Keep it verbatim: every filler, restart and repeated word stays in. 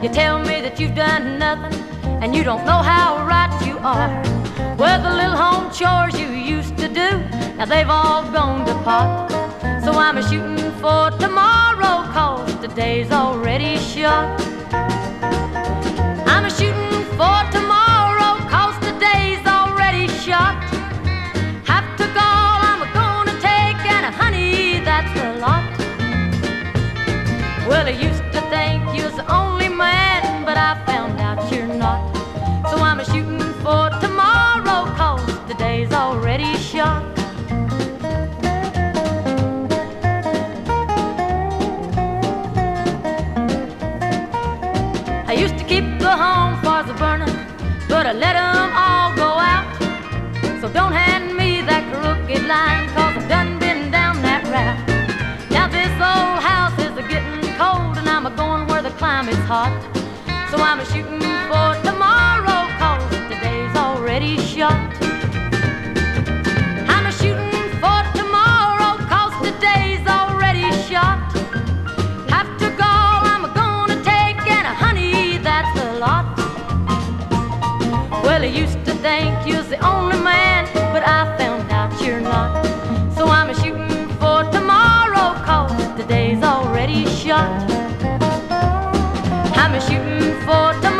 You tell me that you've done nothing and you don't know how right you are. Well, the little home chores you used to do, now they've all gone to pot. So I'm a-shooting for tomorrow, 'cause today's already shot. I'm a-shooting for tomorrow, 'cause today's already shot. Have to call, I'm a-gonna take, and uh, honey, that's a lot. Well, I used to think you was the only man, but I found out you're not. So I'm a-shooting for tomorrow, 'cause today's already shot. I used to keep the home fires a-burning, but I let them all go out. So don't hand me that crooked line, 'cause I've done been down that route. Now this old house is a-getting cold, and I'm a-going where the climate's hot. So I'm a-shooting for tomorrow, 'cause today's already shot. I'm a-shooting for tomorrow, 'cause today's already shot. Have to go, I'm a-gonna take, and uh, honey, that's a lot. Well, I used to think you was the only man, but I found out you're not. So I'm a-shooting for tomorrow, 'cause today's already shot. I'm a-shooting for tomorrow.